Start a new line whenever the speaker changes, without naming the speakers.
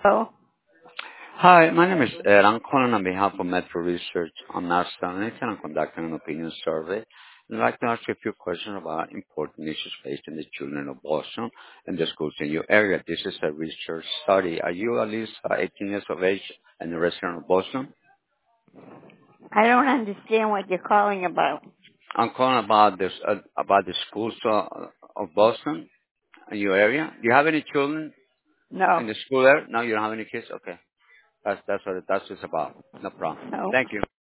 Oh,
Hi, my name is Ed. I'm calling on behalf of Metro Research on NASA, and I'm conducting an opinion survey. I'd like to ask you a few questions about important issues facing the children of Boston and the schools in your area. This is a research study. Are you at least 18 years of age and a resident of Boston?
I don't understand what you're calling about.
I'm calling about the schools of Boston in your area. Do you have any children
No,
in the school there? No, you don't have any kids. Okay, that's what it's about. No problem.
no.
Thank you.